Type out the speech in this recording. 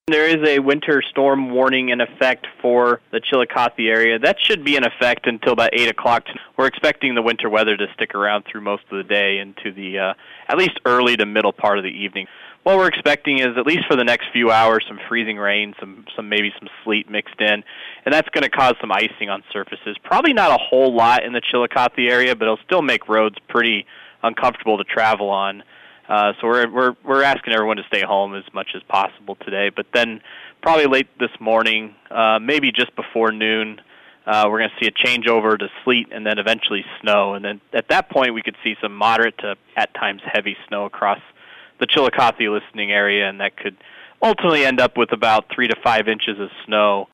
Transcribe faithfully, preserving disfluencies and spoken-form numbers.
There is a winter storm warning in effect for the Chillicothe area. That should be in effect until about eight o'clock. We're expecting the winter weather to stick around through most of the day into the uh, at least early to middle part of the evening. What we're expecting is, at least for the next few hours, some freezing rain, some, some maybe some sleet mixed in, and that's going to cause some icing on surfaces. Probably not a whole lot in the Chillicothe area, but it'll still make roads pretty uncomfortable to travel on. Uh, so we're we're we're asking everyone to stay home as much as possible today. But then, probably late this morning, uh, maybe just before noon, uh, we're going to see a changeover to sleet and then eventually snow. And then at that point, we could see some moderate to at times heavy snow across the Chillicothe listening area, and that could ultimately end up with about three to five inches of snow